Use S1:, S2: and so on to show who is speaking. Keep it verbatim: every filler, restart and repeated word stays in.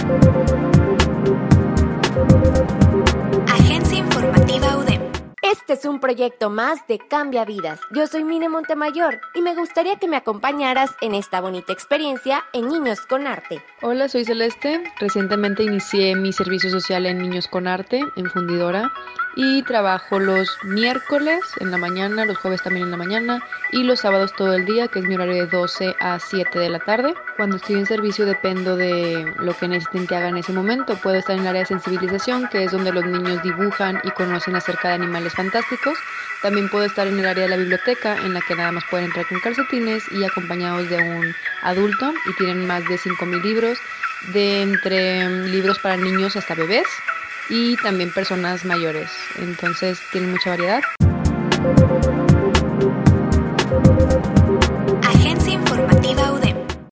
S1: Agencia Informativa U D E M.
S2: Este es un proyecto más de Cambia Vidas. Yo soy Mine Montemayor y me gustaría que me acompañaras en esta bonita experiencia en Niños con Arte.
S3: Hola, soy Celeste. Recientemente inicié mi servicio social en Niños con Arte, en Fundidora, y trabajo los miércoles en la mañana, los jueves también en la mañana y los sábados todo el día, que es mi horario de doce a siete de la tarde. Cuando estoy en servicio dependo de lo que necesiten que haga en ese momento. Puedo estar en el área de sensibilización, que es donde los niños dibujan y conocen acerca de animales fantásticos. También puedo estar en el área de la biblioteca, en la que nada más pueden entrar con calcetines y acompañados de un adulto, y tienen más de cinco mil libros, de entre libros para niños hasta bebés y también personas mayores. Entonces tienen mucha variedad.